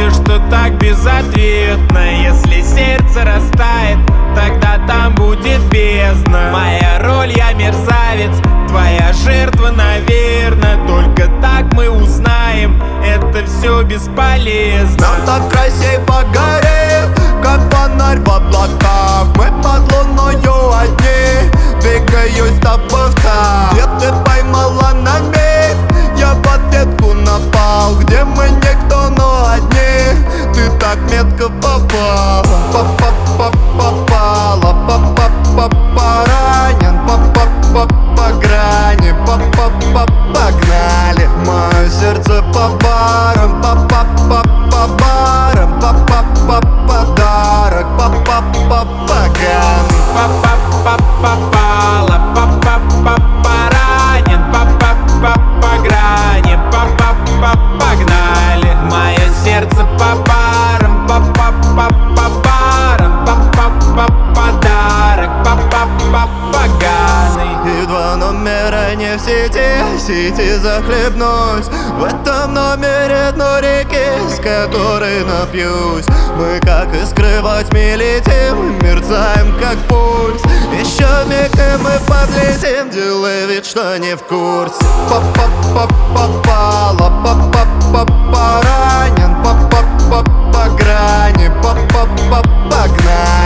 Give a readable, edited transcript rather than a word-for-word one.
все, что так безответно. Если сердце растает, тогда там будет бездна. Моя роль, я мерзавец, твоя жертва, наверно. Только так мы узнаем, это все бесполезно. Нам так красей погорит, как фонарь в облаках. Мы под луною одни, двигаюсь с тобой в такт. Где ты поймала на миг, я в ответку напал. Где мы никто, но одни, ты так метко попала. Попала, ранен, по грани, погнали. Мое сердце по барам, по барам, подарок, поганый. Попала, поранен, по грани, погнали. Мое сердце по барам, по барам, подарок, поганый. И два номера не в сети захлебнусь. В этом номере дно реки, с которой напьюсь. Мы как искры во тьме летим, мерцаем как пульс. Еще миг и мы подлетим, делай вид, что не в курсе. Попала, ранен, по грани, погнали.